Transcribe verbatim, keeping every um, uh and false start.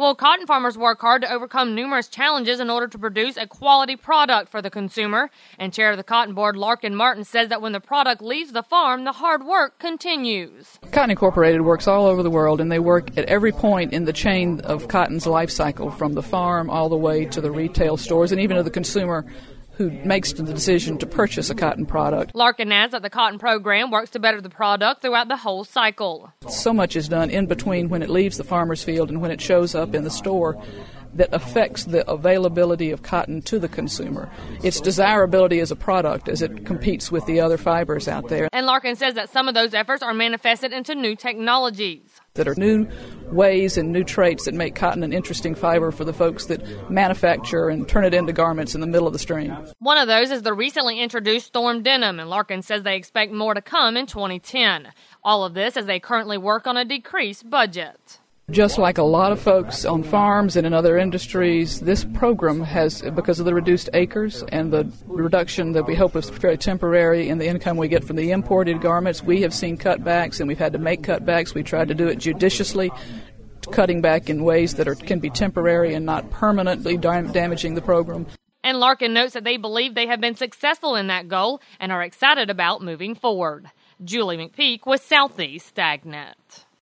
Well, cotton farmers work hard to overcome numerous challenges in order to produce a quality product for the consumer. And chair of the Cotton Board, Larkin Martin, says that when the product leaves the farm, the hard work continues. Cotton Incorporated works all over the world, and they work at every point in the chain of cotton's life cycle, from the farm all the way to the retail stores and even to the consumer who makes the decision to purchase a cotton product. Larkin adds that the cotton program works to better the product throughout the whole cycle. So much is done in between when it leaves the farmer's field and when it shows up in the store that affects the availability of cotton to the consumer, its desirability as a product as it competes with the other fibers out there. And Larkin says that some of those efforts are manifested into new technologies. That are new ways and new traits that make cotton an interesting fiber for the folks that manufacture and turn it into garments in the middle of the stream. One of those is the recently introduced Storm Denim, and Larkin says they expect more to come in twenty ten. All of this as they currently work on a decreased budget. Just like a lot of folks on farms and in other industries, this program has, because of the reduced acres and the reduction that we hope is very temporary in the income we get from the imported garments, we have seen cutbacks, and we've had to make cutbacks. We tried to do it judiciously, cutting back in ways that are, can be temporary and not permanently dam- damaging the program. And Larkin notes that they believe they have been successful in that goal and are excited about moving forward. Julie McPeak with Southeast Agnet.